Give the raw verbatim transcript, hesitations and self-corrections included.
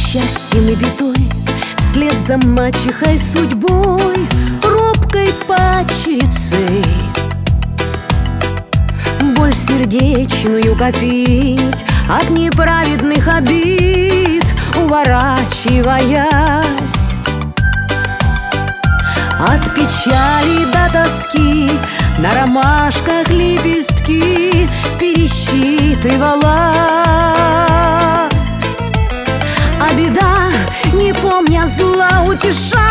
счастьем и бедой, вслед за мачехой судьбой, робкой падчерицей. Боль сердечную копить от неправедных обид, уворачиваясь от печали до тоски, на ромашках лепестки пересчитывала. А беда, не помня зла, утешала